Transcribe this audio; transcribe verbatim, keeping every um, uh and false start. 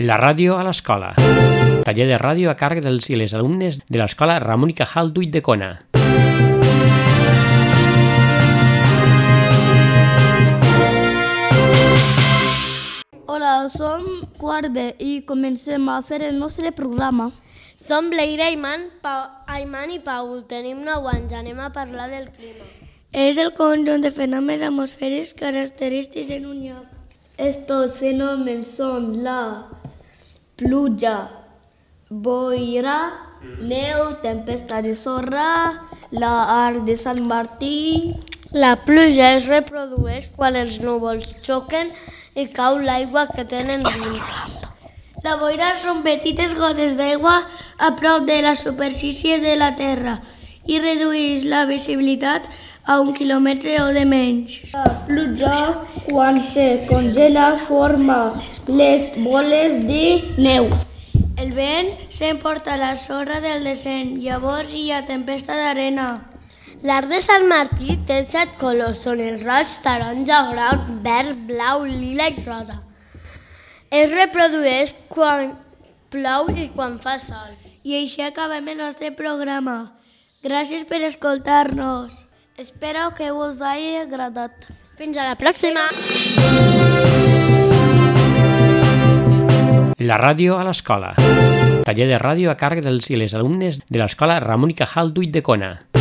La ràdio a l'escola. Taller de ràdio a càrrec dels i les alumnes de l'escola Ramon i Cajal d'Ulldecona. Hola, som quart B i comencem a fer el nostre programa. Som Leire, Ayman, pa Ayman i Paul. Tenim nou anys, anem a parlar del clima. És el conjunt de fenòmens atmosfèrics característics en un lloc. Estos fenòmens són la pluja, boira, neu, tempesta de sorra, la arc de Sant Martí. La pluja es reprodueix quan els núvols xoquen i cau l'aigua que tenen dins. La boira són petites gotes d'aigua a prop de la superfície de la Terra i redueix la visibilitat a un quilòmetre o de menys. La pluja, quan se congela, forma les boles de neu. El vent s'emporta la sorra del descens, llavors hi ha tempesta d'arena. L'arc de Sant Martí té set colors, són el roig, taronja, groc, verd, blau, lila i rosa. Es reprodueix quan plou i quan fa sol. I així acabem el nostre programa. Gràcies per escoltar-nos. Espero que us hagi agradat. Fins a la pròxima! La ràdio a l'escola. Taller de ràdio a càrrec dels i les alumnes de l'escola Ramon i Cajal d'Ulldecona.